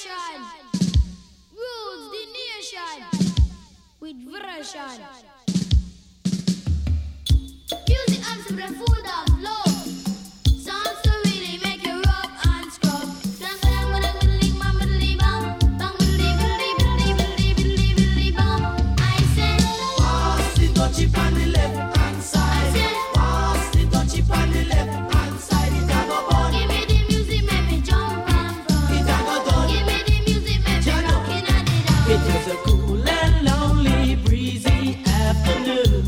generation rules the nation with version. Music and the food of love. Songs to really make you rub and scrub. I say, pass the dutchie on the left hand side. Pass the dutchie on the left hand side. It a go bun. give me the music, make me jump and run. It a go done. Give me the music, make me rockin' at it down. It was a cool and lonely, breezy afternoon.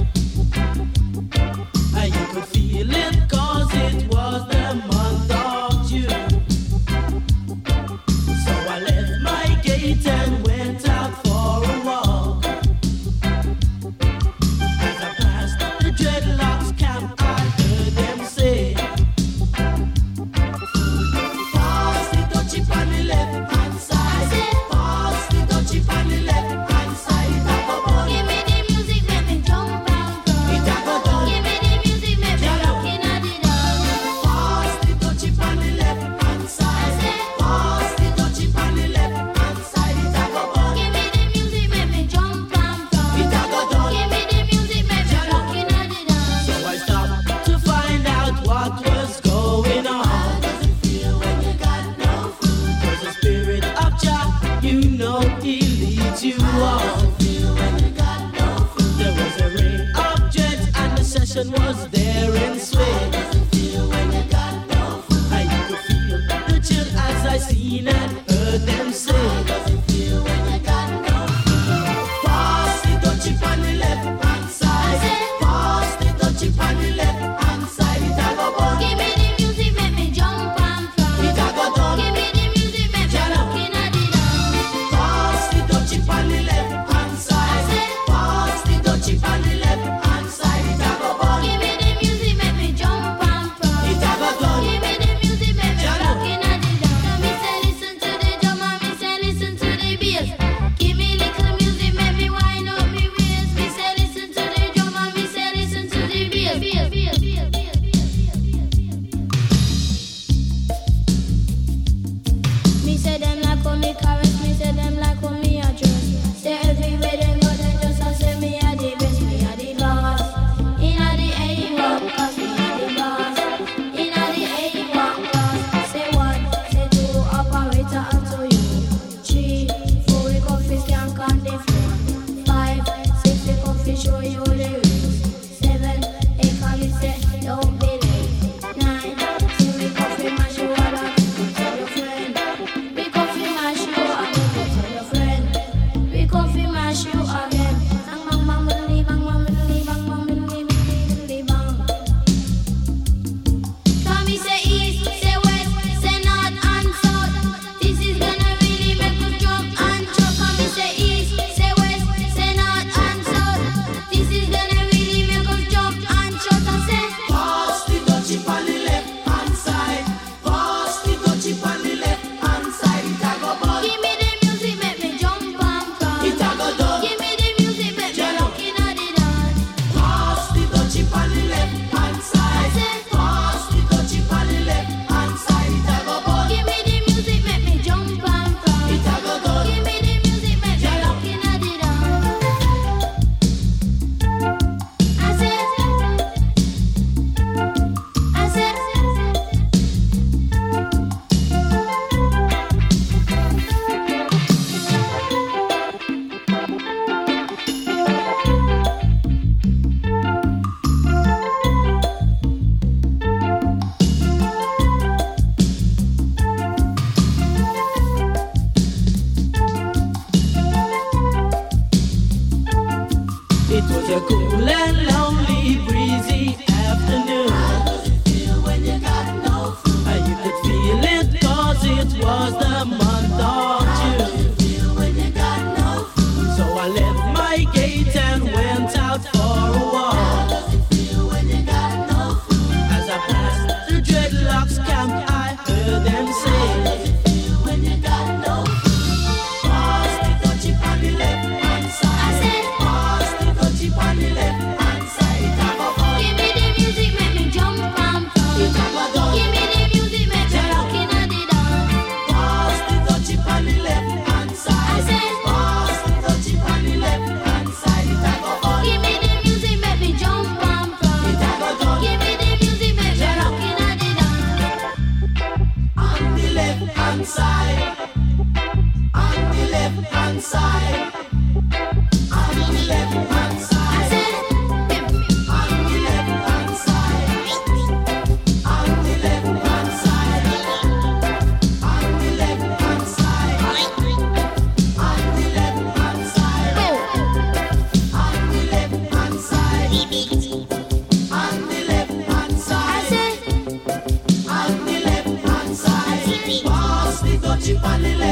And you could feel it 'cause it was the month of June. So I left my gate and went out for a walk. As I passed the dreadlocks camp, I heard them say, pass the dutchie on the left hand side. Pass the dutchie on the left hand side. It a go bun. Give me the music, make me jump and run. It a go done. Give me the music, make me rockin' at it down. Pass the dutchie on the left hand side. Pass the dutchie on the left hand side. It a go bun. Give me the music, make me jump and run. It a go done. Give me the music, make me rockin' at it down. So I stopped to find out what was going on. How does it feel when you got no food? 'Cause the spirit of Jah, you know He leads you on. How does it feel when you got no food? There was a ring of jet and the session was there in swing. How does it feel when you got no food? I could feel the chill as I seen and heard them sing. How does it feel when you got no food? Pass the dutchie on the left hand side. Pass the dutchie on the left hand side. It a go bun. Give me the music, make me jump and run. It a go done. Give me the music, make me rockin' at it down. Pass the dutchie on the left hand side. Pass the dutchie on the left hand side. It a go bun. Give me the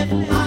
How